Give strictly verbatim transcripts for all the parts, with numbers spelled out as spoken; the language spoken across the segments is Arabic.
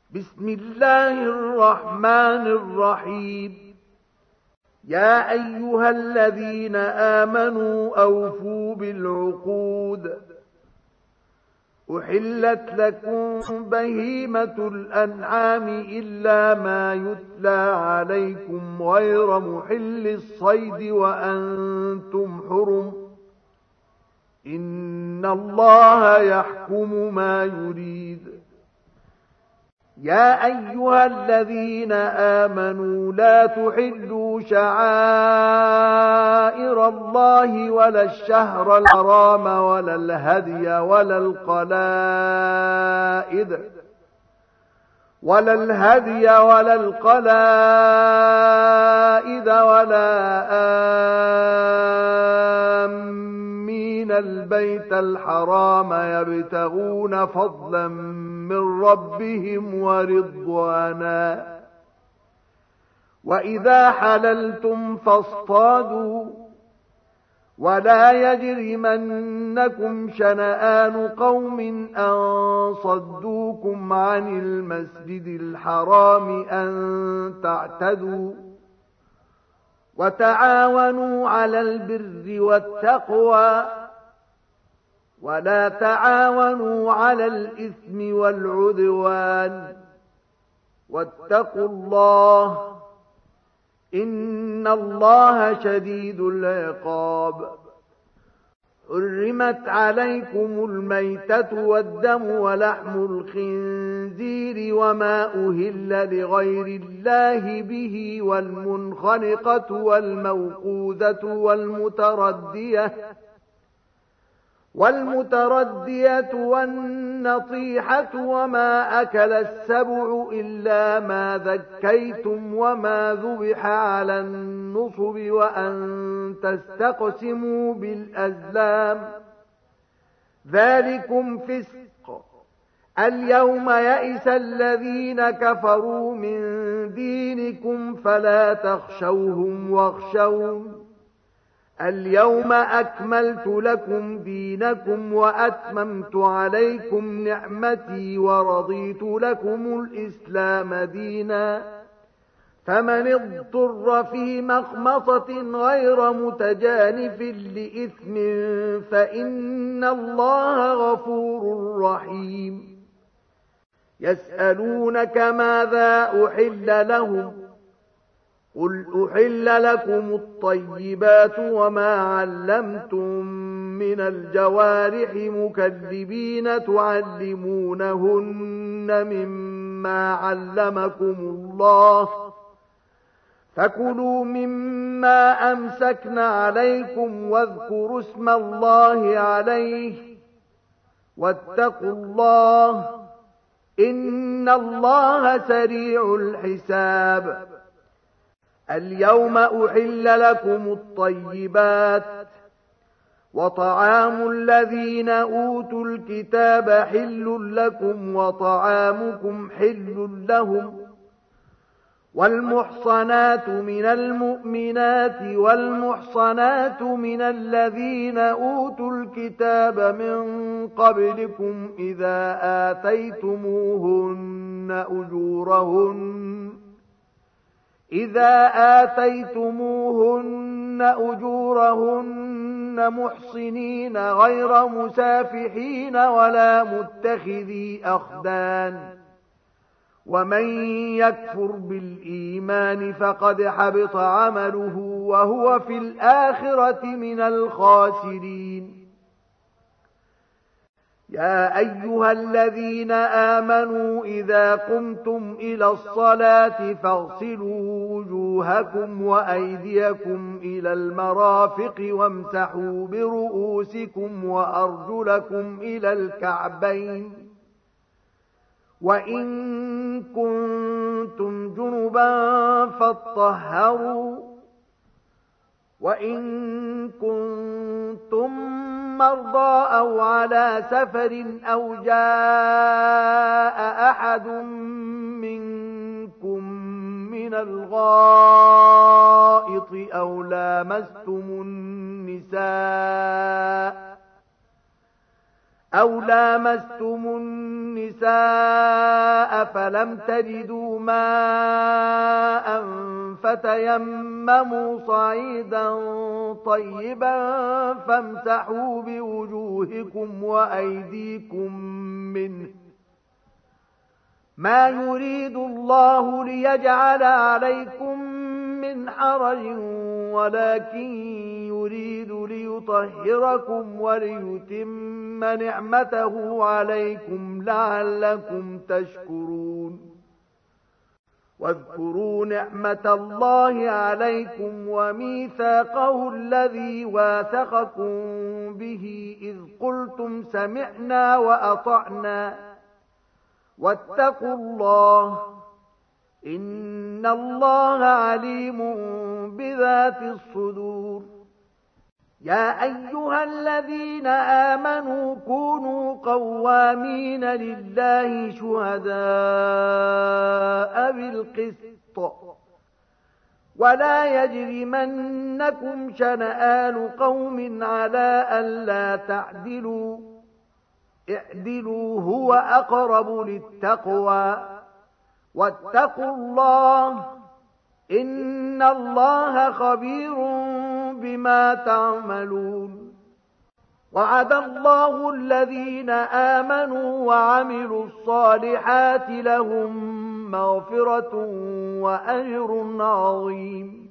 بسم الله الرحمن الرحيم. يا أيها الذين آمنوا أوفوا بالعقود. أحلت لكم بهيمة الأنعام إلا ما يتلى عليكم غير محل الصيد وأنتم حرم. إن الله يحكم ما يريد. يا أيها الذين آمنوا لا تحلوا شعائر الله ولا الشهر الحرام ولا الهدي ولا القلائد ولا الهدي ولا القلائد ولا آمين البيت الحرام يبتغون فضلا من ربهم ورضوانا. وإذا حللتم فاصطادوا ولا يجرمنكم شنآن قوم أن صدوكم عن المسجد الحرام أن تعتدوا. وتعاونوا على البر والتقوى ولا تعاونوا على الإثم والعدوان. واتقوا الله إن الله شديد العقاب. حرمت عليكم الميتة والدم ولحم الخنزير وما أهل لغير الله به والمنخنقة والموقوذة والمتردية والمتردية والنطيحة وما أكل السبع إلا ما ذكيتم وما ذبح على النصب وأن تستقسموا بالأزلام ذلكم فسق. اليوم يئس الذين كفروا من دينكم فلا تخشوهم واخشون. اليوم أكملت لكم دينكم وأتممت عليكم نعمتي ورضيت لكم الإسلام دينا. فمن اضطر في مخمصة غير متجانف لإثم فإن الله غفور رحيم. يسألونك ماذا أحل لهم قل أحل لكم الطيبات وما علمتم من الجوارح مكذبين تعلمونهن مما علمكم الله فكلوا مما أمسكن عليكم واذكروا اسم الله عليه واتقوا الله إن الله سريع الحساب. اليوم أحل لكم الطيبات وطعام الذين أوتوا الكتاب حل لكم وطعامكم حل لهم. والمحصنات من المؤمنات والمحصنات من الذين أوتوا الكتاب من قبلكم إذا آتيتموهن أجورهن إذا آتيتموهن أجورهن محصنين غير مسافحين ولا متخذي أخدان. ومن يكفر بالإيمان فقد حبط عمله وهو في الآخرة من الخاسرين. يا أيها الذين آمنوا إذا قمتم إلى الصلاة فاغسلوا وجوهكم وأيديكم إلى المرافق وامسحوا برؤوسكم وأرجلكم إلى الكعبين. وإن كنتم جنبا فاطهروا وإن كنتم مرضى أو على سفر أو جاء أحد منكم من الغائط أو لامستم النساء أو لامستم النساء فلم تجدوا ماء فتيمموا صعيدا طيبا فامسحوا بوجوهكم وأيديكم منه ما يريد الله ليجعل عليكم من حرج ولكن يريد ليطهركم وليتم نعمته عليكم لعلكم تشكرون واذكروا نعمة الله عليكم وميثاقه الذي واثقكم به إذ قلتم سمعنا وأطعنا واتقوا الله إن الله عليم بذات الصدور يا أيها الذين آمنوا كونوا قوامين لله شهداء بالقسط ولا يجرمنكم شنآن قوم على ألا تعدلوا اعدلوا هو أقرب للتقوى واتقوا الله إن الله خبير بما تعملون وعد الله الذين آمنوا وعملوا الصالحات لهم مغفرة وأجر عظيم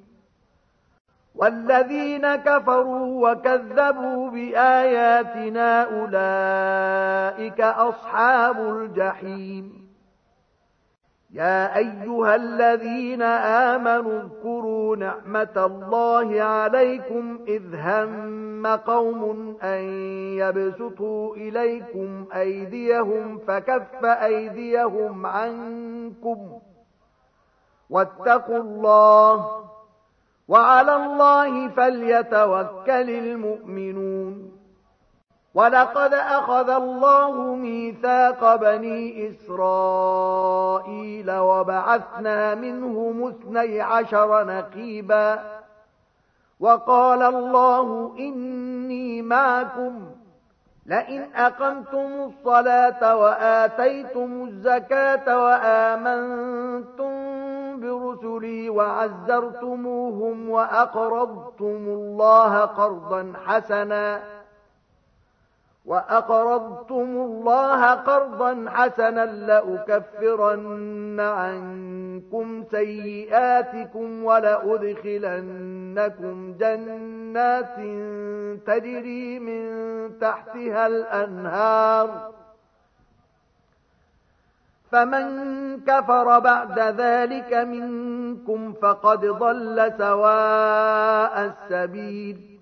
والذين كفروا وكذبوا بآياتنا أولئك أصحاب الجحيم يا أيها الذين آمنوا اذكروا نعمة الله عليكم إذ هم قوم أن يبسطوا إليكم أيديهم فكف أيديهم عنكم واتقوا الله وعلى الله فليتوكل المؤمنون ولقد أخذ الله ميثاق بني إسرائيل وبعثنا منهم اثني عشر نقيبا وقال الله إني معكم لئن أقمتم الصلاة وآتيتم الزكاة وآمنتم برسلي وعزرتموهم وأقرضتم الله قرضا حسنا وأقرضتم الله قرضا حسنا لأكفرن عنكم سيئاتكم ولأدخلنكم جنات تجري من تحتها الأنهار فمن كفر بعد ذلك منكم فقد ضل سواء السبيل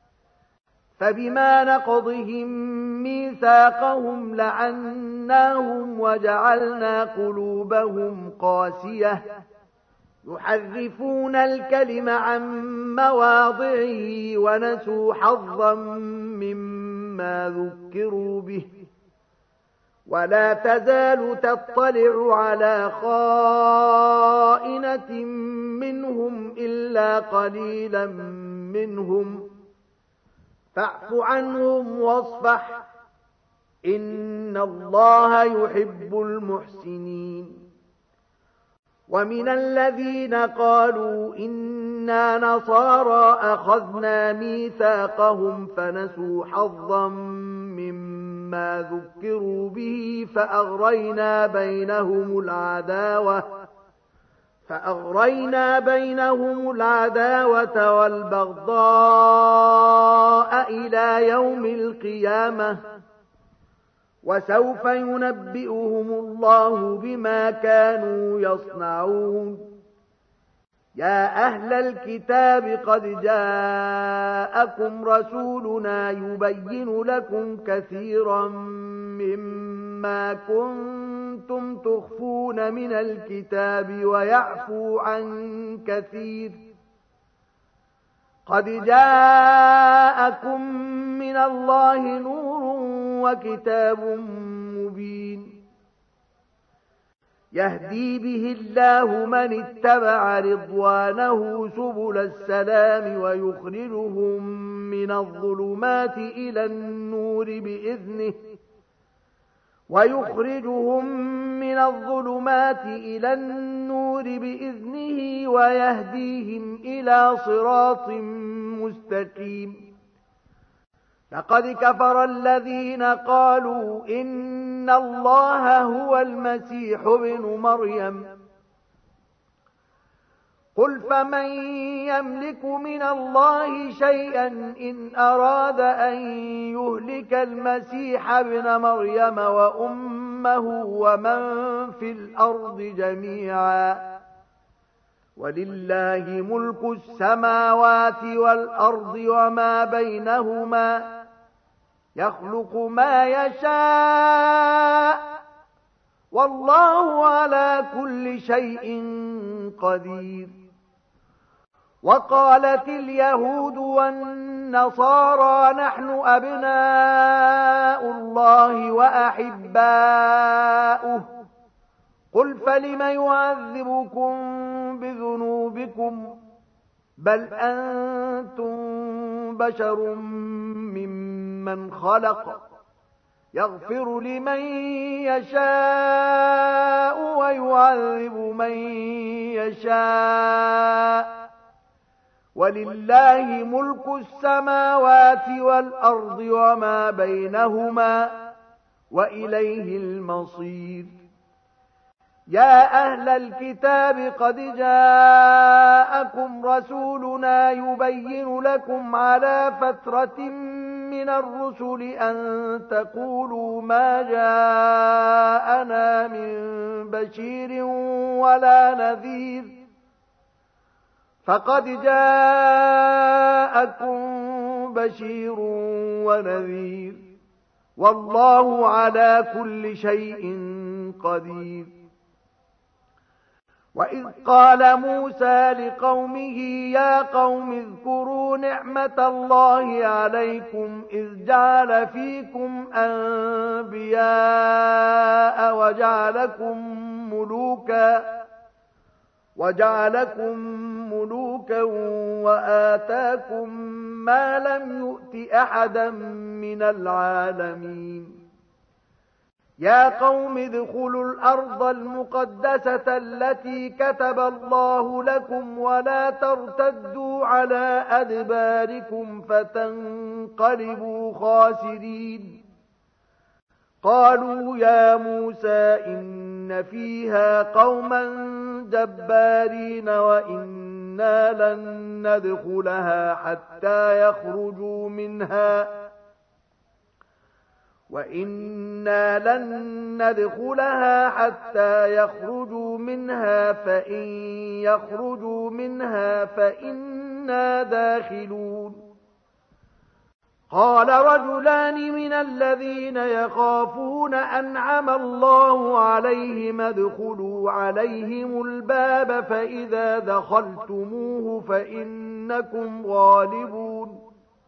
فبما نقضهم ميثاقهم لعناهم وجعلنا قلوبهم قاسية يحرفون الكلم عن مواضعه ونسوا حظا مما ذكروا به ولا تزال تطلع على خائنة منهم إلا قليلا منهم فاعف عنهم واصفح إن الله يحب المحسنين ومن الذين قالوا إنا نصارى أخذنا ميثاقهم فنسوا حظا مما ذكروا به فأغرينا بينهم العداوة فأغرينا بينهم العداوة والبغضاء إلى يوم القيامة وسوف ينبئهم الله بما كانوا يصنعون يا أهل الكتاب قد جاءكم رسولنا يبين لكم كثيرا مما كنتم تخفون من الكتاب ويعفو عن كثير قد جاءكم من الله نور وكتاب مبين يهدي به الله من اتبع رضوانه سبل السلام ويخرجهم من الظلمات إلى النور بإذنه ويخرجهم من الظلمات إلى النور بإذنه ويهديهم إلى صراط مستقيم. لقد كفر الذين قالوا إن الله هو المسيح ابن مريم. قل فمن يملك من الله شيئا إن أراد أن يهلك المسيح ابن مريم وأمه ومن في الأرض جميعا ولله ملك السماوات والأرض وما بينهما يخلق ما يشاء والله على كل شيء قدير. وقالت اليهود والنصارى نحن أبناء الله وأحباؤه. قل فلم يعذبكم بذنوبكم بل أنتم بشر ممن خلق يغفر لمن يشاء ويعذب من يشاء ولله ملك السماوات والأرض وما بينهما وإليه المصير. يا أهل الكتاب قد جاءكم رسولنا يبين لكم على فترة من الرسل أن تقولوا ما جاءنا من بشير ولا نذير فقد جاءكم بشير ونذير والله على كل شيء قدير. وإذ قال موسى لقومه يا قوم اذكروا نعمة الله عليكم إذ جعل فيكم أنبياء وجعلكم ملوكا وجعلكم ملوكا وآتاكم ما لم يؤت أحدا من العالمين. يا قوم ادخلوا الأرض المقدسة التي كتب الله لكم ولا ترتدوا على أدباركم فتنقلبوا خاسرين. قالوا يا موسى إن فيها قوما جبارين وإنا لن ندخلها حتى يخرجوا منها وإنا لن ندخلها حتى يخرجوا منها فإن يخرجوا منها فإنا داخلون. قال رجلان من الذين يخافون أنعم الله عليهم ادخلوا عليهم الباب فإذا دخلتموه فإنكم غالبون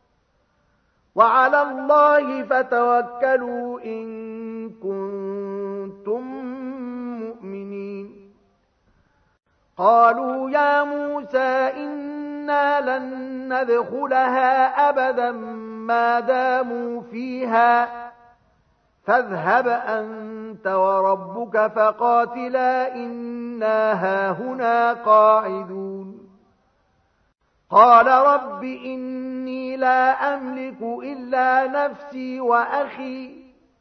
وعلى الله فتوكلوا إن كنتم مؤمنين. قالوا يا موسى إنا لن ندخلها أبدا ما داموا فيها فاذهب أنت وربك فقاتلا إنا هاهنا قاعدون. قال رب إني لا أملك إلا نفسي وأخي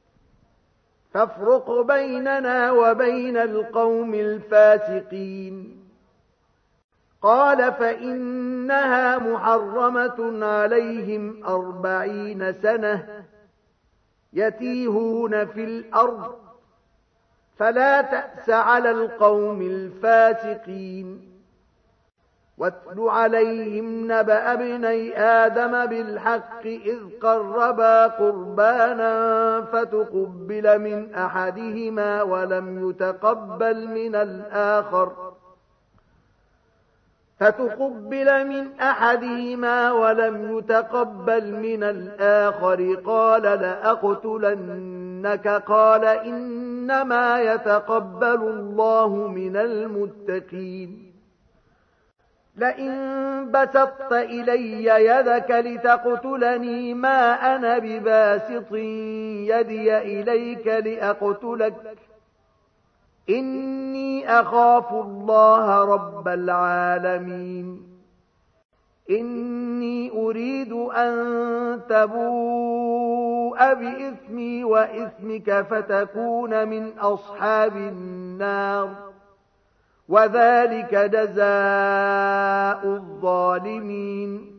فافرق بيننا وبين القوم الفاسقين. قال فإنها محرمة عليهم أربعين سنة يتيهون في الأرض فلا تأس على القوم الفاسقين. واتل عليهم نبأ ابني آدم بالحق إذ قربا قربانا فتقبل من أحدهما ولم يتقبل من الآخر فتقبل من أحدهما ولم يتقبل من الآخر قال لأقتلنك قال إنما يتقبل الله من المتقين. لئن بسطت إلي يدك لتقتلني ما أنا بباسط يدي إليك لأقتلك إني أخاف الله رب العالمين إني أريد أن تبوء بإثمي وإثمك فتكون من أصحاب النار وذلك جزاء الظالمين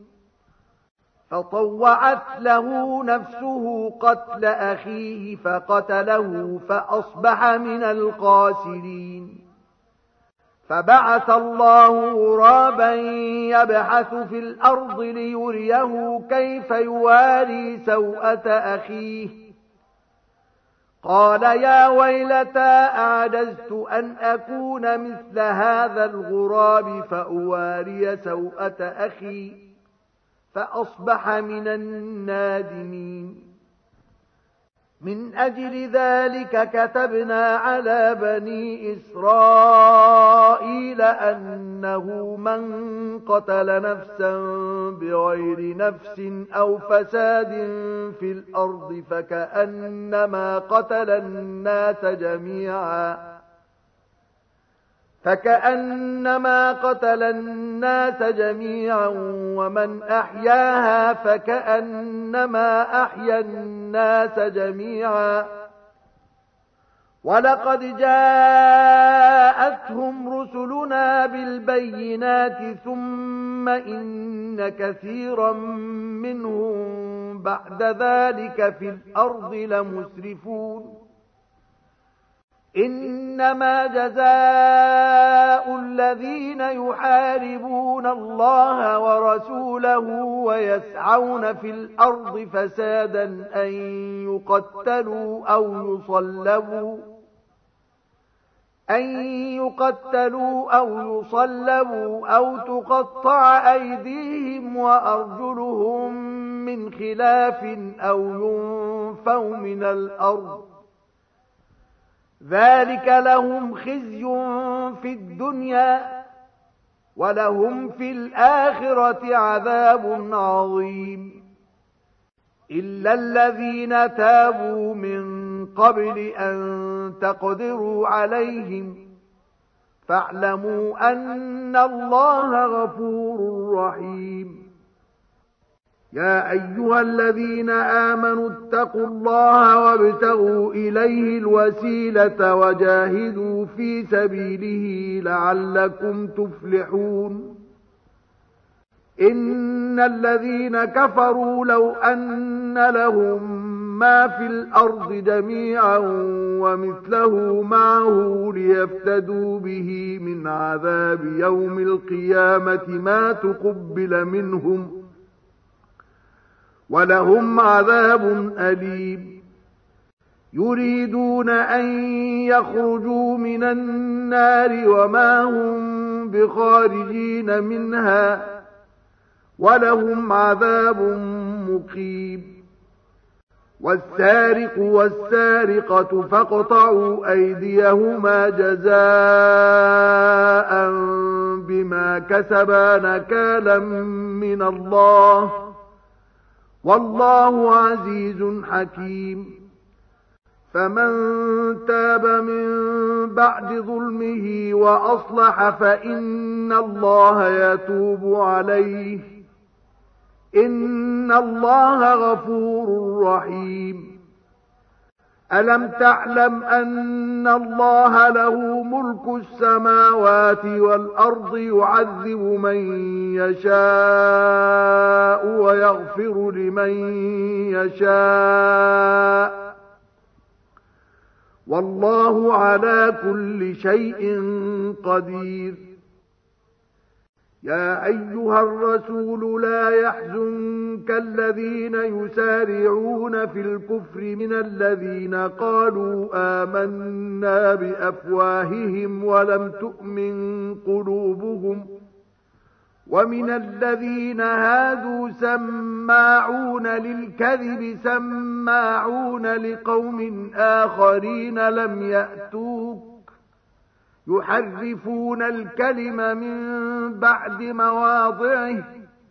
فطوعت له نفسه قتل أخيه فقتله فأصبح من الخاسرين فبعث الله غرابا يبحث في الأرض ليريه كيف يواري سوءة أخيه قال يا ويلتى أعجزت أن أكون مثل هذا الغراب فأواري سوءة أخي فأصبح من النادمين من أجل ذلك كتبنا على بني إسرائيل أنه من قتل نفسا بغير نفس أو فساد في الأرض فكأنما قتل الناس جميعا فكأنما قتل الناس جميعا ومن أحياها فكأنما أحيا الناس جميعا ولقد جاءتهم رسلنا بالبينات ثم إن كثيرا منهم بعد ذلك في الأرض لمسرفون إنما جزاء الذين يحاربون الله ورسوله ويسعون في الأرض فسادا أن يقتلوا أو يصلبوا أن يقتلوا أو يصلبوا أو تقطع أيديهم وأرجلهم من خلاف أو ينفوا من الأرض ذلك لهم خزي في الدنيا ولهم في الآخرة عذاب عظيم إلا الذين تابوا من قبل أن تقدروا عليهم فاعلموا أن الله غفور رحيم يا أيها الذين آمنوا اتقوا الله وابتغوا إليه الوسيلة وجاهدوا في سبيله لعلكم تفلحون إن الذين كفروا لو أن لهم ما في الأرض جميعا ومثله معه ليفتدوا به من عذاب يوم القيامة ما تقبل منهم ولهم عذاب أليم يريدون أن يخرجوا من النار وما هم بخارجين منها ولهم عذاب مقيم والسارق والسارقة فاقطعوا أيديهما جزاء بما كسبا نكالا من الله والله عزيز حكيم فمن تاب من بعد ظلمه وأصلح فإن الله يتوب عليه إن الله غفور رحيم ألم تعلم أن الله له ملك السماوات والأرض يعذب من يشاء ويغفر لمن يشاء والله على كل شيء قدير يا أيها الرسول لا يحزنك الذين يسارعون في الكفر من الذين قالوا آمنا بأفواههم ولم تؤمن قلوبهم ومن الذين هادوا سماعون للكذب سماعون لقوم آخرين لم يأتوك يحرفون الكلم من بعد مواضعه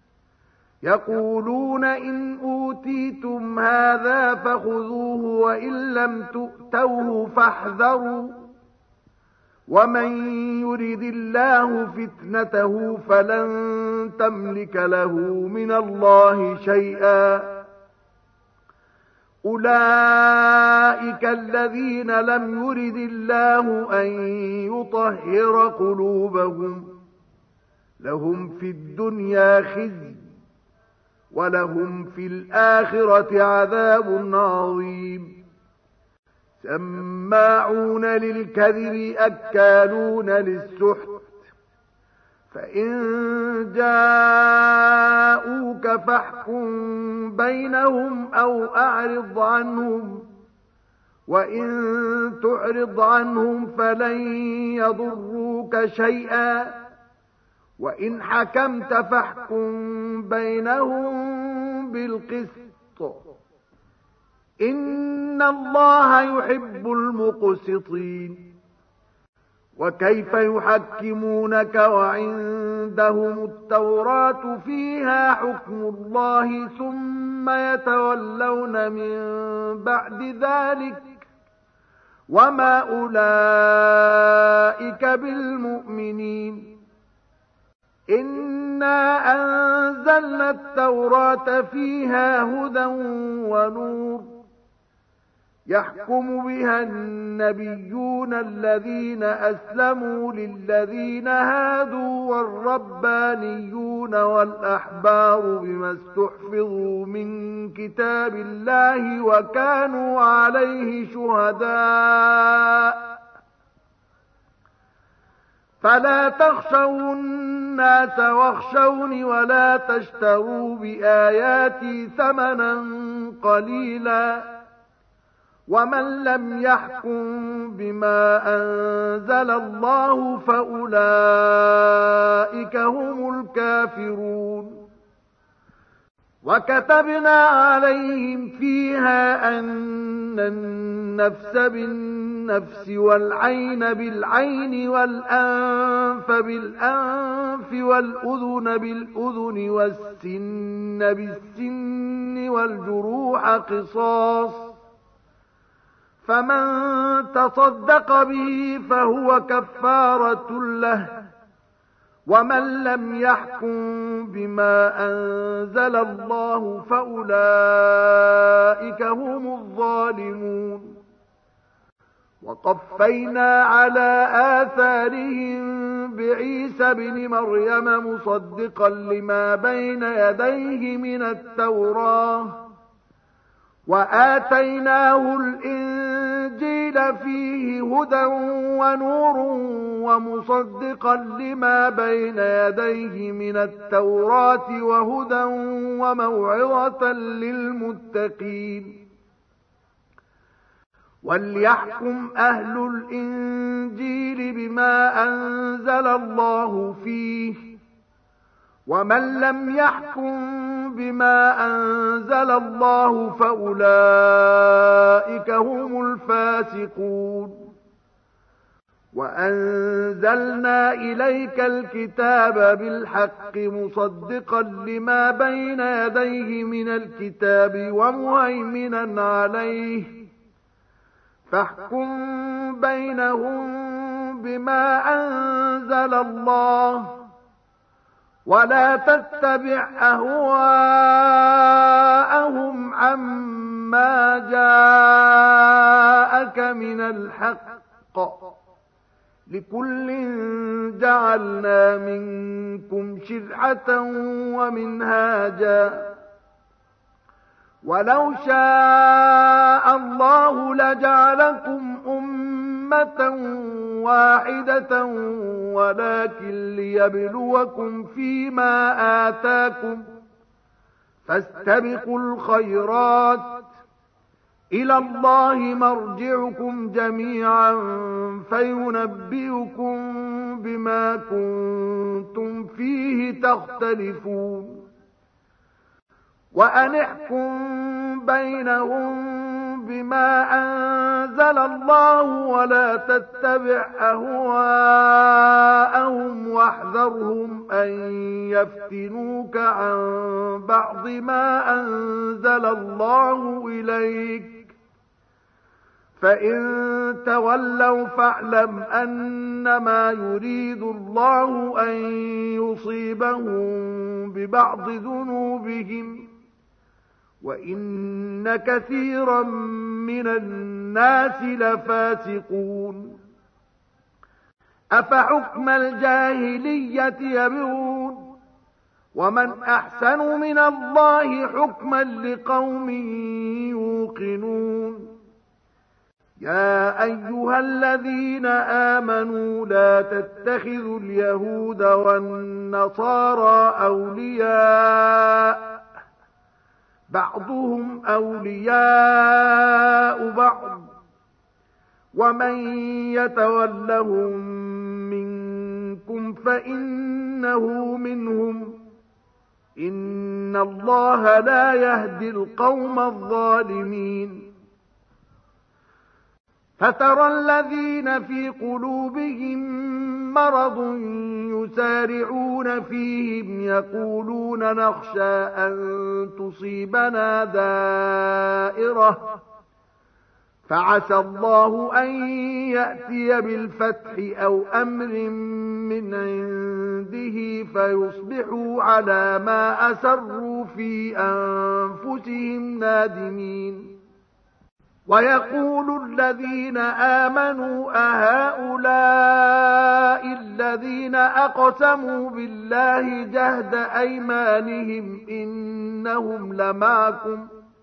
يقولون إن أوتيتم هذا فخذوه وإن لم تؤتوه فاحذروا ومن يرد الله فتنته فلن تملك له من الله شيئا أولئك الذين لم يرد الله أن يطهر قلوبهم لهم في الدنيا خزي ولهم في الآخرة عذاب عظيم سماعون للكذب أكالون للسحت فإن جاءوك فاحكم بينهم أو أعرض عنهم وإن تعرض عنهم فلن يضروك شيئا وإن حكمت فاحكم بينهم بالقسط إن الله يحب المقسطين وكيف يحكمونك وعندهم التوراة فيها حكم الله ثم يتولون من بعد ذلك وما أولئك بالمؤمنين إنا أنزلنا التوراة فيها هدى ونور يحكم بها النبيون الذين أسلموا للذين هادوا والربانيون والأحبار بما استحفظوا من كتاب الله وكانوا عليه شهداء فلا تخشوا الناس واخشوني ولا تشتروا بآياتي ثمنا قليلا ومن لم يحكم بما أنزل الله فأولئك هم الكافرون وكتبنا عليهم فيها أن النفس بالنفس والعين بالعين والأنف بالأنف والأذن بالأذن والسن بالسن والجروح قصاص فمن تصدق به فهو كفارة له ومن لم يحكم بما أنزل الله فأولئك هم الظالمون وقفينا على آثارهم بعيسى بن مريم مصدقا لما بين يديه من التوراة وآتيناه الإنجيل فيه هدى ونور ومصدقا لما بين يديه من التوراة وهدى وموعظة للمتقين وليحكم أهل الإنجيل بما أنزل الله فيه ومن لم يحكم بما أنزل الله فأولئك هم الفاسقون وأنزلنا إليك الكتاب بالحق مصدقا لما بين يديه من الكتاب ومهيمنا عليه فاحكم بينهم بما أنزل الله ولا تتبع أهواءهم عما جاءك من الحق لكل جعلنا منكم شرعة ومنهاجا ولو شاء الله لجعلكم أمة واحدة ولكن ليبلوكم فيما آتاكم فاستبقوا الخيرات إلى الله مرجعكم جميعا فينبئكم بما كنتم فيه تختلفون وأن احكم بينهم بما أنزل الله ولا تتبع أهواءهم واحذرهم أن يفتنوك عن بعض ما أنزل الله إليك فإن تولوا فاعلم أنما يريد الله أن يصيبهم ببعض ذنوبهم وإن كثيرا من الناس لفاسقون أفحكم الجاهلية يبغون ومن أحسن من الله حكما لقوم يوقنون يا أيها الذين آمنوا لا تتخذوا اليهود والنصارى أولياء بعضهم أولياء بعض ومن يتولهم منكم فإنه منهم إن الله لا يهدي القوم الظالمين فترى الذين في قلوبهم مرض يسارعون فيهم يقولون نخشى أن تصيبنا دائرة فعسى الله أن يأتي بالفتح أو أمر من عنده فيصبحوا على ما أسروا في أنفسهم نادمين ويقول الذين آمنوا أهؤلاء الذين أقسموا بالله جهد أيمانهم إنهم لمعكم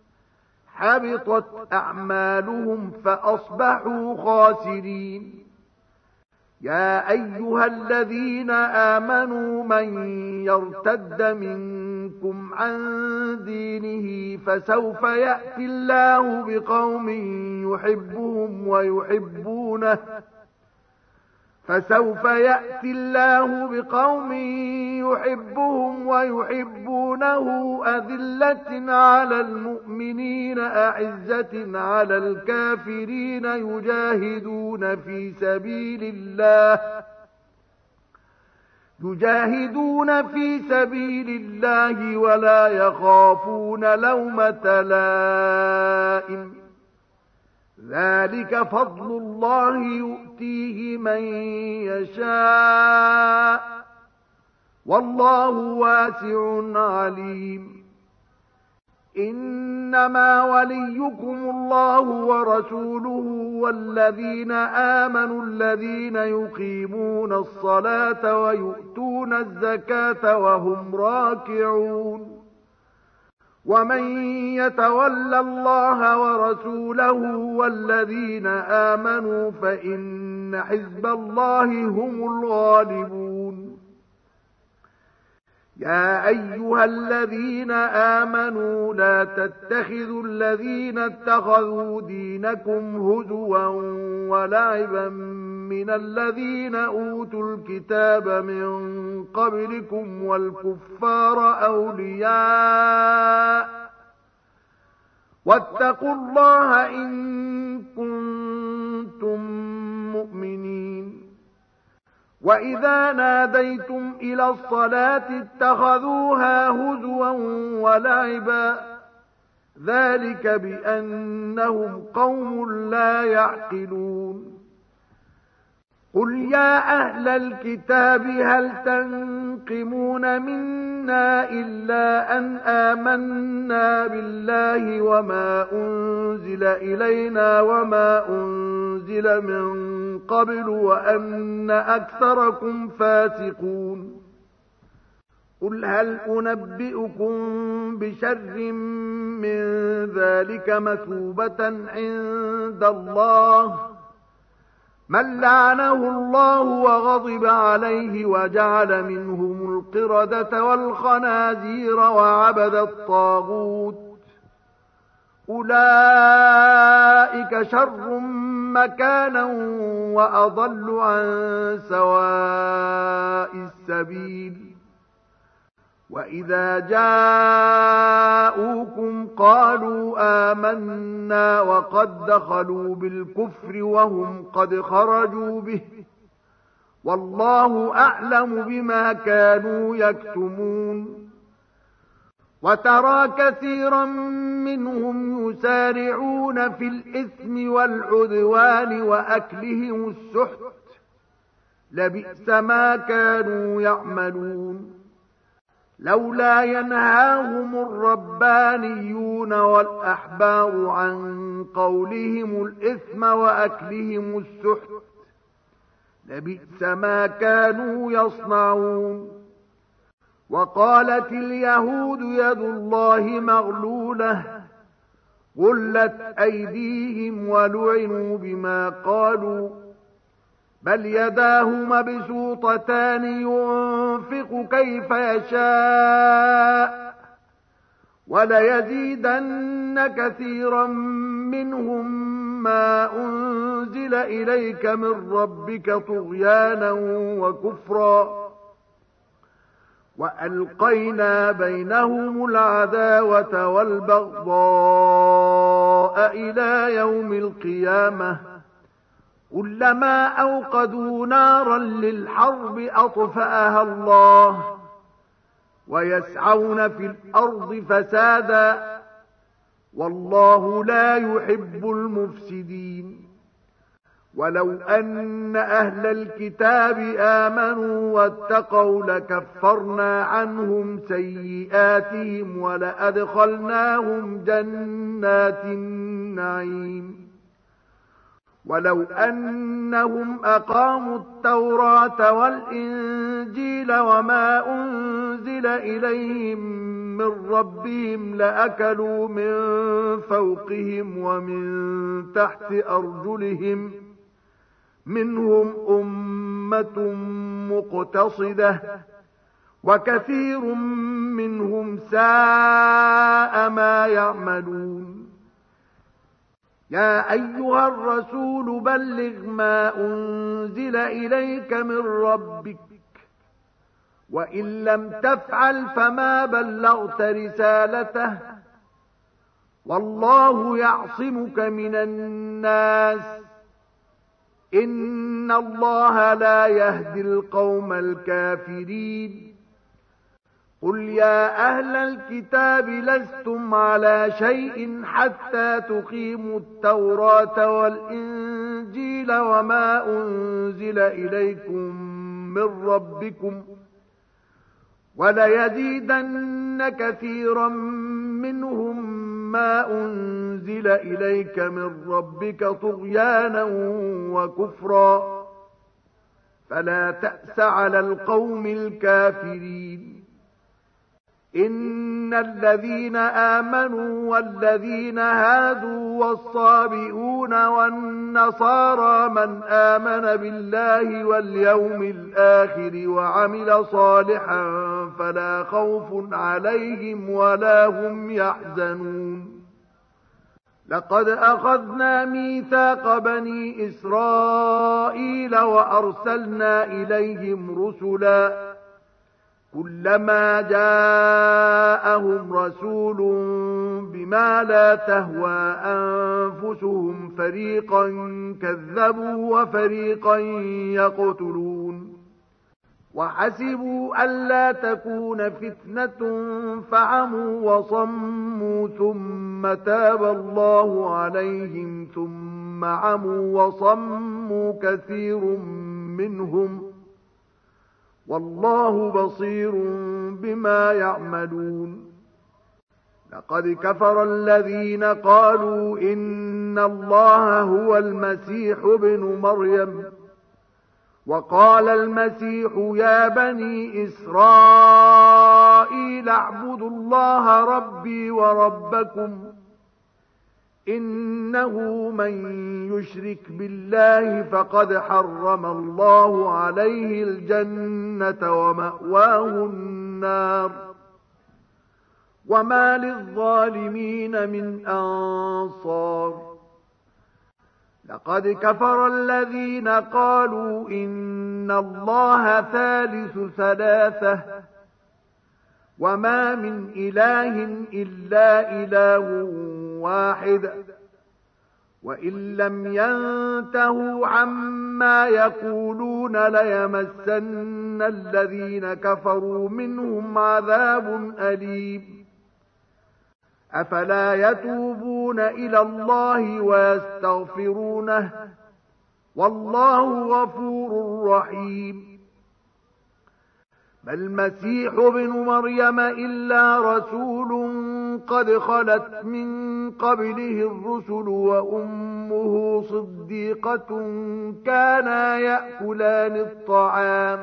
حبطت أعمالهم فأصبحوا خاسرين يا أيها الذين آمنوا من يرتد منكم عن دينه فسوف يأتي الله بقوم يحبهم ويحبونه فسوف يأتي الله بقوم يحبهم ويحبونه أذلة على المؤمنين أعزة على الكافرين يجاهدون في سبيل الله يجاهدون في سبيل الله ولا يخافون لومة لائم ذلك فضل الله يؤتيه من يشاء والله واسع عليم إنما وليكم الله ورسوله والذين آمنوا الذين يقيمون الصلاة ويؤتون الزكاة وهم راكعون ومن يتول الله ورسوله والذين آمنوا فإن حزب الله هم الغالبون يا أيها الذين آمنوا لا تتخذوا الذين اتخذوا دينكم هزوا ولعبا من الذين أوتوا الكتاب من قبلكم والكفار أولياء واتقوا الله إن كنتم مؤمنين وإذا ناديتم إلى الصلاة اتخذوها هزوا ولعبا ذلك بأنهم قوم لا يعقلون قل يا أهل الكتاب هل تنقمون منا إلا أن آمنا بالله وما أنزل إلينا وما أنزل من قبل وأن أكثركم فاسقون قل هل أنبئكم بشر من ذلك مثوبة عند الله من لعنه الله وغضب عليه وجعل منهم القردة والخنازير وعبد الطاغوت أولئك شر مكانا وأضل عن سواء السبيل وإذا جاءوكم قالوا آمنا وقد دخلوا بالكفر وهم قد خرجوا به والله أعلم بما كانوا يكتمون وترى كثيرا منهم يسارعون في الإثم والعدوان وأكلهم السحت لبئس ما كانوا يعملون لولا ينهاهم الربانيون والأحبار عن قولهم الإثم وأكلهم السحت لبئس ما كانوا يصنعون وقالت اليهود يد الله مغلولة غلت أيديهم ولعنوا بما قالوا بل يداه مبسوطتان ينفق كيف يشاء وليزيدن كثيرا منهم ما أنزل إليك من ربك طغيانا وكفرا وألقينا بينهم العداوة والبغضاء إلى يوم القيامة كلما أوقدوا نارا للحرب أطفأها الله ويسعون في الأرض فسادا والله لا يحب المفسدين ولو أن أهل الكتاب آمنوا واتقوا لكفرنا عنهم سيئاتهم ولأدخلناهم جنات النعيم ولو أنهم أقاموا التوراة والإنجيل وما أنزل إليهم من ربهم لأكلوا من فوقهم ومن تحت أرجلهم منهم أمة مقتصدة وكثير منهم ساء ما يعملون يا أيها الرسول بلغ ما أنزل إليك من ربك وإن لم تفعل فما بلغت رسالته والله يعصمك من الناس إن الله لا يهدي القوم الكافرين قل يا أهل الكتاب لستم على شيء حتى تقيموا التوراة والإنجيل وما أنزل إليكم من ربكم وليزيدن كثيرا منهم ما أنزل إليك من ربك طغيانا وكفرا فلا تأس على القوم الكافرين إن الذين آمنوا والذين هادوا والصابئون والنصارى من آمن بالله واليوم الآخر وعمل صالحا فلا خوف عليهم ولا هم يحزنون لقد أخذنا ميثاق بني إسرائيل وأرسلنا إليهم رسلا كلما جاءهم رسول بما لا تهوى أنفسهم فريقا كذبوا وفريقا يقتلون وحسبوا ألا تكون فتنة فعموا وصموا ثم تاب الله عليهم ثم عموا وصموا كثير منهم والله بصير بما يعملون لقد كفر الذين قالوا إن الله هو المسيح ابن مريم وقال المسيح يا بني إسرائيل اعبدوا الله ربي وربكم إنه من يشرك بالله فقد حرم الله عليه الجنة ومأواه النار وما للظالمين من أنصار لقد كفر الذين قالوا إن الله ثالث ثلاثة وما من إله إلا إله واحد وإن لم ينتهوا عما يقولون ليمسن الذين كفروا منهم عذاب أليم أفلا يتوبون إلى الله ويستغفرونه والله غفور رحيم ما المسيح ابن مريم إلا رسول قد خلت من قبله الرسل وأمه صديقة كانا يأكلان الطعام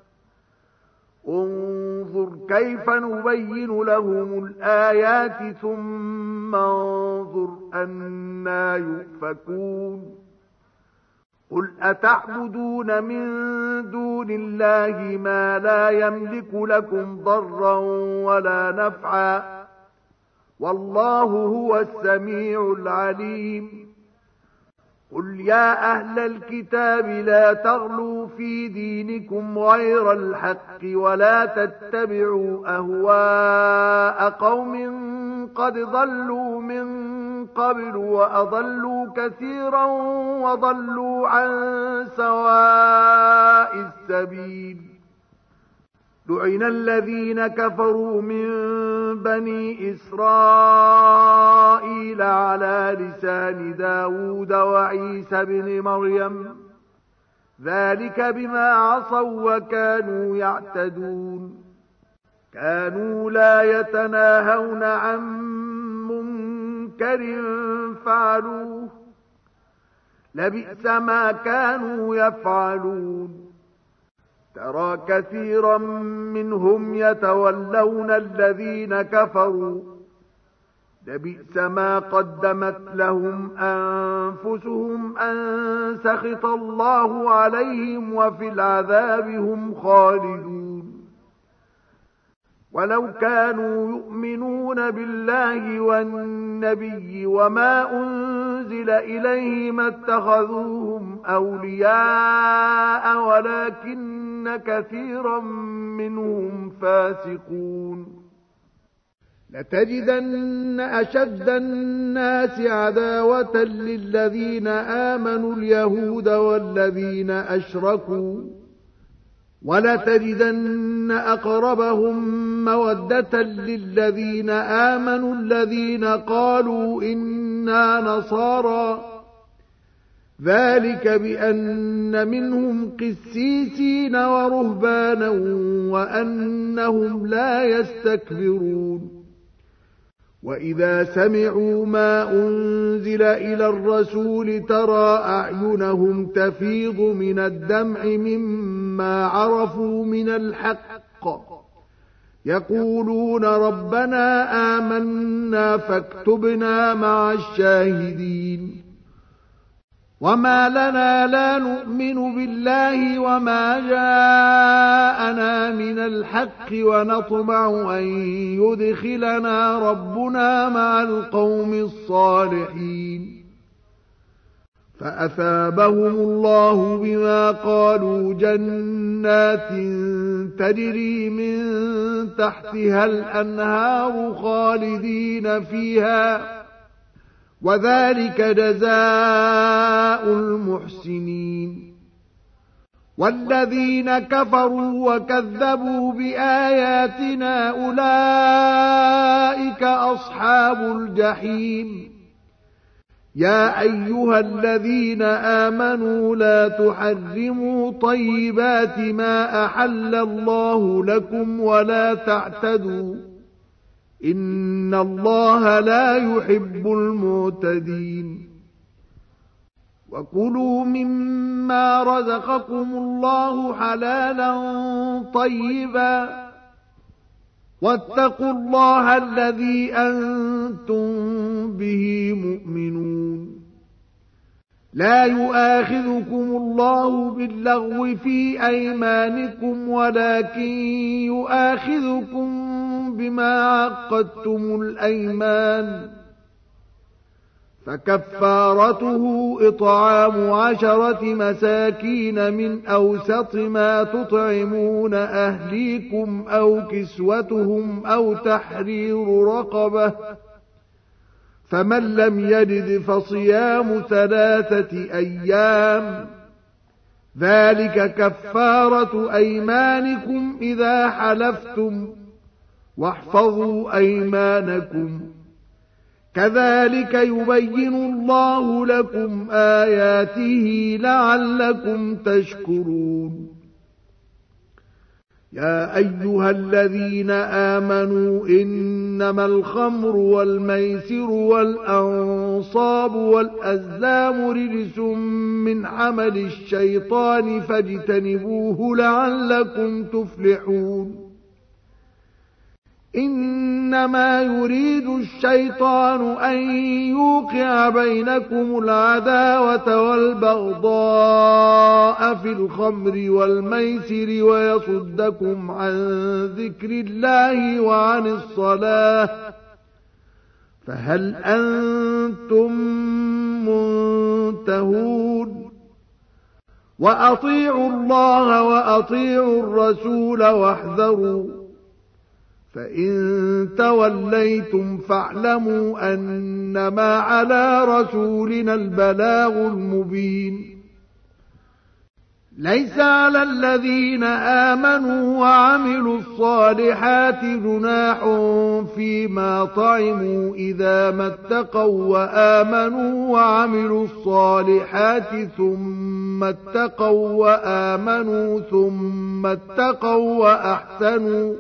انظر كيف نبين لهم الآيات ثم انظر أنى يؤفكون قل أتعبدون من دون الله ما لا يملك لكم ضرا ولا نفعا والله هو السميع العليم قل يا أهل الكتاب لا تغلوا في دينكم غير الحق ولا تتبعوا أهواء قوم قد ضلوا من قبل وأضلوا كثيرا وضلوا عن سواء السبيل لعن الذين كفروا من بني إسرائيل على لسان داود وعيسى بن مريم ذلك بما عصوا وكانوا يعتدون كانوا لا يتناهون عن منكر فعلوه لبئس ما كانوا يفعلون ترى كثيرا منهم يتولون الذين كفروا لبئس ما قدمت لهم أنفسهم أن سخط الله عليهم وفي العذاب هم خالدون ولو كانوا يؤمنون بالله والنبي وما أنزل إليه ما اتخذوهم أولياء ولكن كثيرا منهم فاسقون لتجدن أشد الناس عداوة للذين آمنوا اليهود والذين أشركوا ولتجدن أقربهم مودة للذين آمنوا الذين قالوا إنا نصارى ذلك بأن منهم قسيسين ورهبانا وأنهم لا يستكبرون وإذا سمعوا ما أنزل إلى الرسول ترى أعينهم تفيض من الدمع مما عرفوا من الحق يقولون ربنا آمنا فاكتبنا مع الشاهدين وما لنا لا نؤمن بالله وما جاءنا من الحق ونطمع أن يدخلنا ربنا مع القوم الصالحين فأثابهم الله بما قالوا جنات تجري من تحتها الأنهار خالدين فيها وذلك جزاء المحسنين والذين كفروا وكذبوا بآياتنا أولئك أصحاب الجحيم يا أيها الذين آمنوا لا تحرموا طيبات ما أحل الله لكم ولا تعتدوا إن الله لا يحب المعتدين وكلوا مما رزقكم الله حلالا طيبا واتقوا الله الذي أنتم به مؤمنون لا يؤاخذكم الله باللغو في أيمانكم ولكن يؤاخذكم بما عقدتم الأيمان فكفارته إطعام عشرة مساكين من أوسط ما تطعمون أهليكم أو كسوتهم أو تحرير رقبة، فمن لم يجد فصيام ثلاثة أيام، ذلك كفارة أيمانكم إذا حلفتم، واحفظوا أيمانكم، كذلك يبين الله لكم آياته لعلكم تشكرون. يا أيها الذين آمنوا إنما الخمر والميسر والأنصاب والأزلام رجس من عمل الشيطان فاجتنبوه لعلكم تفلحون. إنما يريد الشيطان أن يوقع بينكم العداوة والبغضاء في الخمر والميسر ويصدكم عن ذكر الله وعن الصلاة، فهل أنتم منتهون؟ وأطيعوا الله وأطيعوا الرسول واحذروا، فإن توليتم فاعلموا أنما على رسولنا البلاغ المبين. ليس على الذين آمنوا وعملوا الصالحات جناح فيما طعموا إذا ما اتقوا وآمنوا وعملوا الصالحات ثم اتقوا وآمنوا ثم اتقوا وأحسنوا،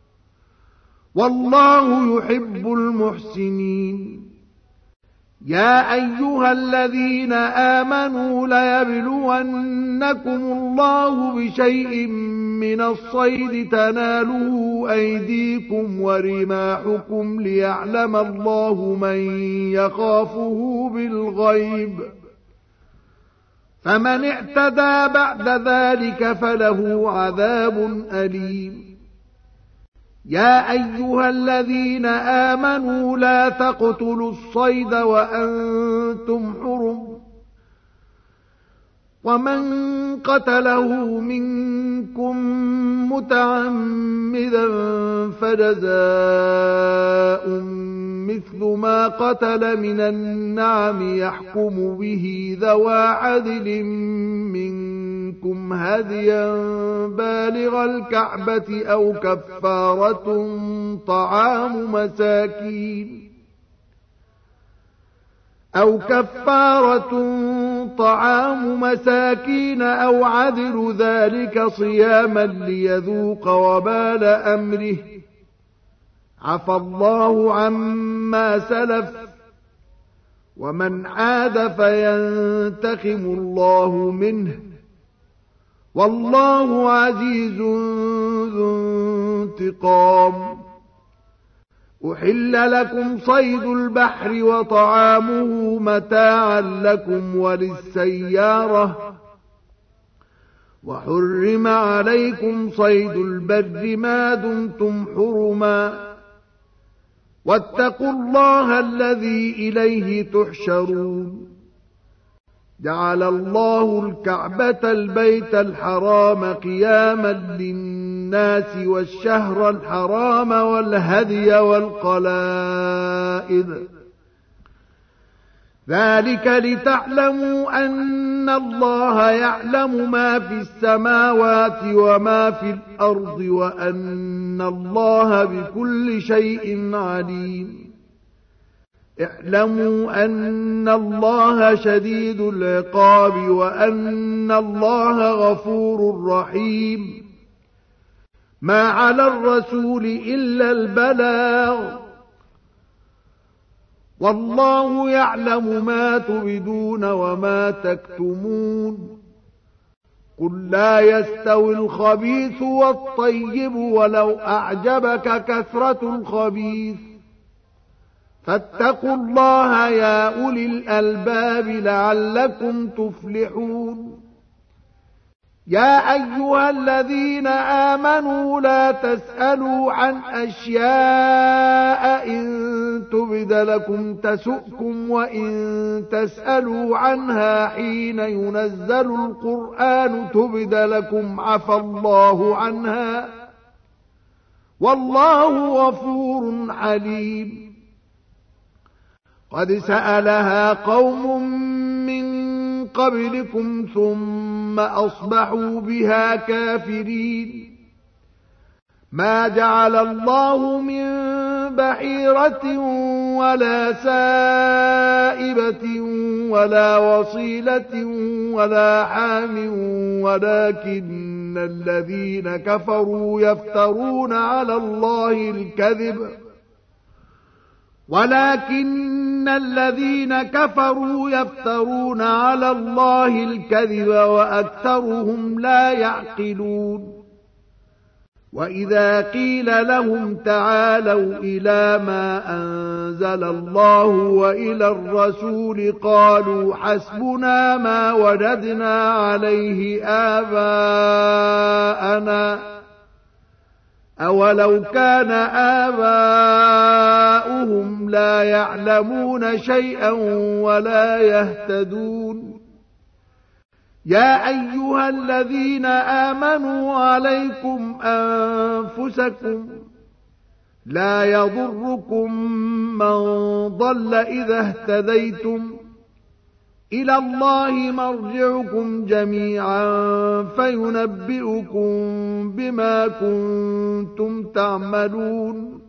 والله يحب المحسنين. يا أيها الذين آمنوا ليبلونكم الله بشيء من الصيد تناله أيديكم ورماحكم ليعلم الله من يخافه بالغيب، فمن اعتدى بعد ذلك فله عذاب أليم. يا أيها الذين آمنوا لا تقتلوا الصيد وأنتم حرم، ومن قتله منكم متعمدا فجزاء مثل ما قتل من النعم يحكم به ذوى عدل منكم هديا بالغ الكعبة أو كفارة طعام مساكين أو كفارة طعام مساكين أو عدل ذلك صياما ليذوق وبال أمره، عفى الله عما سلف، ومن عاد فينتقم الله منه، والله عزيز ذو انتقام. أحل لكم صيد البحر وطعامه متاعا لكم وللسيارة، وحرم عليكم صيد البر ما دمتم حرما، واتقوا الله الذي إليه تحشرون. جعل الله الكعبة البيت الحرام قياما للناس والشهر الحرام والهدي والقلائد، ذلك لتعلموا أن الله يعلم ما في السماوات وما في الأرض وأن الله بكل شيء عليم. اعلموا أن الله شديد العقاب وأن الله غفور رحيم. ما على الرسول إلا البلاغ، والله يعلم ما تبدون وما تكتمون. قل لا يستوي الخبيث والطيب ولو أعجبك كثرة الخبيث، فاتقوا الله يا أولي الألباب لعلكم تفلحون. يا أيها الذين آمنوا لا تسألوا عن أشياء إن تبد لكم تسؤكم وإن تسألوا عنها حين ينزل القرآن تبد لكم عفى الله عنها والله غفور حليم. قد سألها قوم من قبلكم ثم أصبحوا بها كافرين. ما جعل الله من بحيرة ولا سائبة ولا وصيلة ولا حام ولكن الذين كفروا يفترون على الله الكذب ولكن الذين كفروا يفترون على الله الكذب وأكثرهم لا يعقلون. وإذا قيل لهم تعالوا إلى ما أنزل الله وإلى الرسول قالوا حسبنا ما وجدنا عليه آباءنا أولو كان آباؤهم لا يعلمون شيئا ولا يهتدون. يا أيها الذين آمنوا عليكم أنفسكم لا يضركم من ضل إذا اهتديتم إلى الله مرجعكم جميعا فينبئكم بما كنتم تعملون.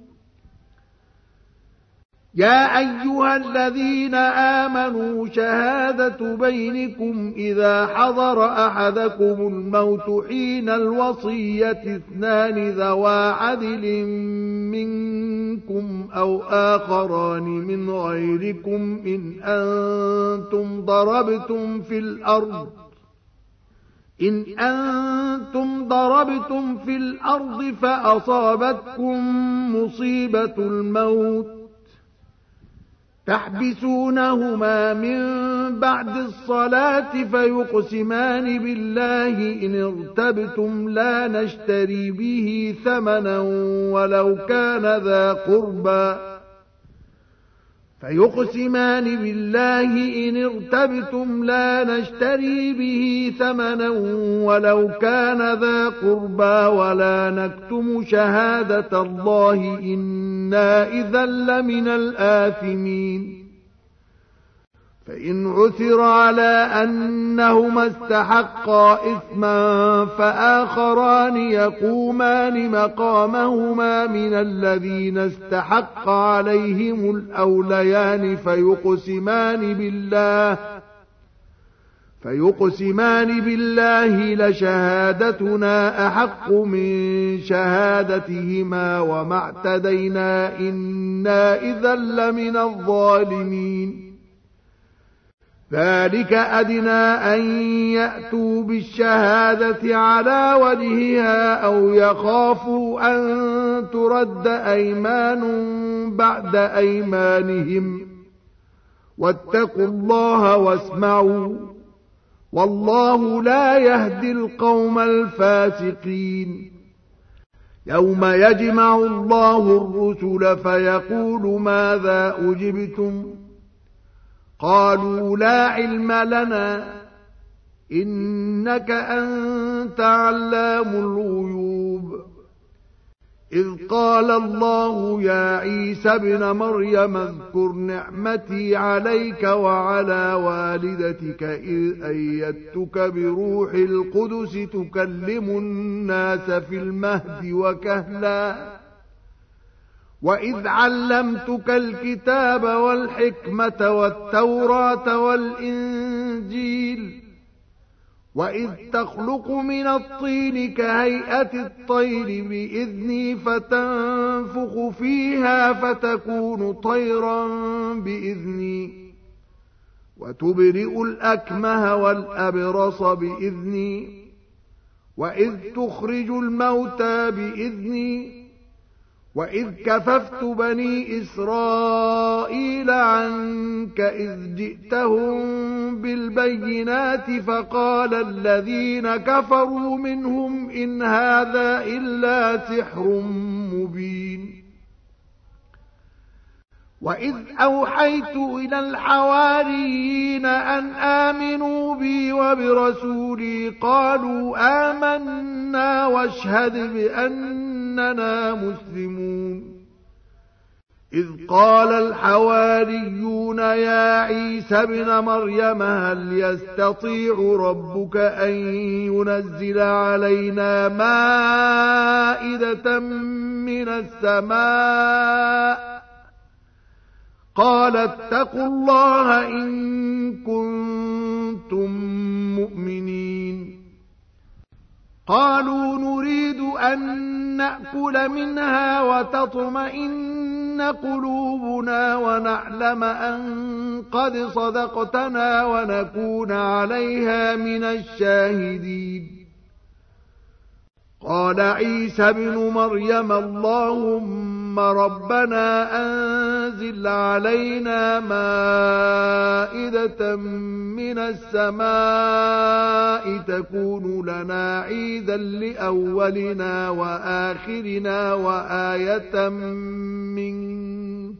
يا أيها الذين آمنوا شهادة بينكم إذا حضر أحدكم الموت حين الوصية اثنان ذوى عدل منكم أو آخران من غيركم إن أنتم ضربتم في الأرض إن أنتم ضربتم في الأرض فأصابتكم مصيبة الموت تحبسونهما من بعد الصلاة فيقسمان بالله إن ارتبتم لا نشتري به ثمنا ولو كان ذا قربى فيقسمان بالله إن ارتبتم لا نشتري به ثمنا ولو كان ذا قربى ولا نكتم شهادة الله إنا إذا لمن الآثمين. فإن عثر على أنهما استحقا إثما فآخران يقومان مقامهما من الذين استحق عليهم الأوليان فيقسمان بالله فيقسمان بالله لشهادتنا أحق من شهادتهما وما اعتدينا إنا إذا لمن الظالمين. ذلك أدنى أن يأتوا بالشهادة على وجهها أو يخافوا أن ترد أيمان بعد أيمانهم واتقوا الله واسمعوا والله لا يهدي القوم الفاسقين. يوم يجمع الله الرسل فيقول ماذا أجبتم قالوا لا علم لنا إنك أنت علام الغيوب. إذ قال الله يا عيسى ابن مريم اذكر نعمتي عليك وعلى والدتك إذ أيدتك بروح القدس تكلم الناس في المهد وكهلا وإذ علمتك الكتاب والحكمة والتوراة والإنجيل وإذ تخلق من الطين كهيئة الطير بإذني فتنفخ فيها فتكون طيرا بإذني وتبرئ الأكمه والأبرص بإذني وإذ تخرج الموتى بإذني وإذ كففت بني إسرائيل عنك إذ جئتهم بالبينات فقال الذين كفروا منهم إن هذا إلا سحر مبين وإذ أوحيت إلى الحواريين أن آمنوا بي وبرسولي قالوا آمنا واشهد بأننا مسلمون إذ قال الحواريون يا عيسى ابن مريم هل يستطيع ربك أن ينزل علينا مائدة من السماء قال اتقوا الله إن كنتم مؤمنين قالوا نريد أن نأكل منها وتطمئن قلوبنا ونعلم أن قد صدقتنا ونكون عليها من الشاهدين قال عيسى ابن مريم اللهم ربنا أنزل علينا مائدة من السماء تكون لنا عيدا لأولنا وآخرنا وآية منك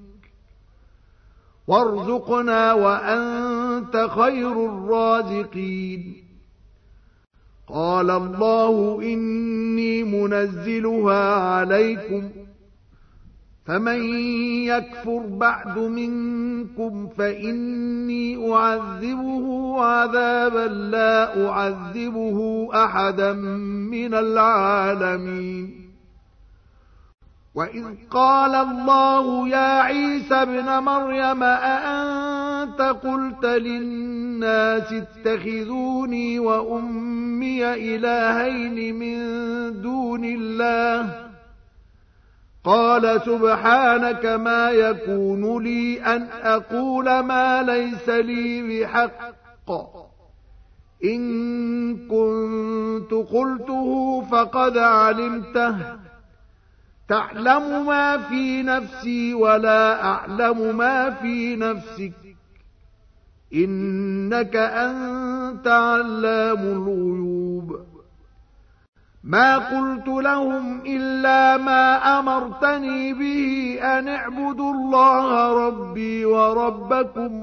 وارزقنا وأنت خير الرازقين قال الله إني منزلها عليكم فمن يكفر بعد منكم فإني أعذبه عذابا لا أعذبه أحدا من العالمين وإذ قال الله يا عيسى ابن مريم أأنت قلت للناس اتخذوني وأمي إلهين من دون الله قال سبحانك ما يكون لي أن أقول ما ليس لي بحق إن كنت قلته فقد علمته تعلم ما في نفسي ولا أعلم ما في نفسك إنك أنت علام الغيوب ما قلت لهم إلا ما أمرتني به أن اعبدوا الله ربي وربكم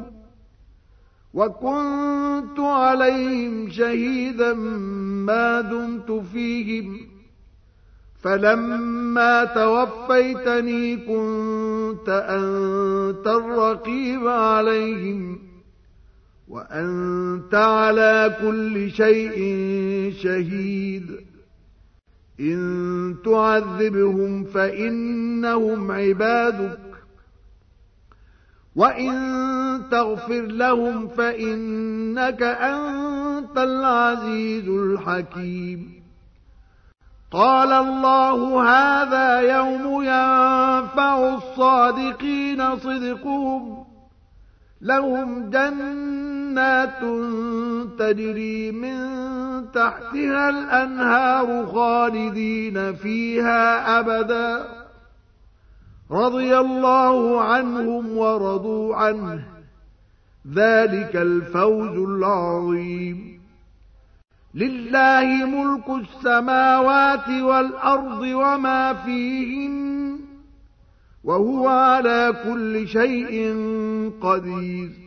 وكنت عليهم شهيدا ما دمت فيهم فلما توفيتني كنت أنت الرقيب عليهم وأنت على كل شيء شهيد إن تعذبهم فإنهم عبادك وإن تغفر لهم فإنك أنت العزيز الحكيم قال الله هذا يوم ينفع الصادقين صدقهم لهم جنات تجري من تحتها الأنهار خالدين فيها أبدا رضي الله عنهم ورضوا عنه ذلك الفوز العظيم لله ملك السماوات والأرض وما فيهن وهو على كل شيء قدير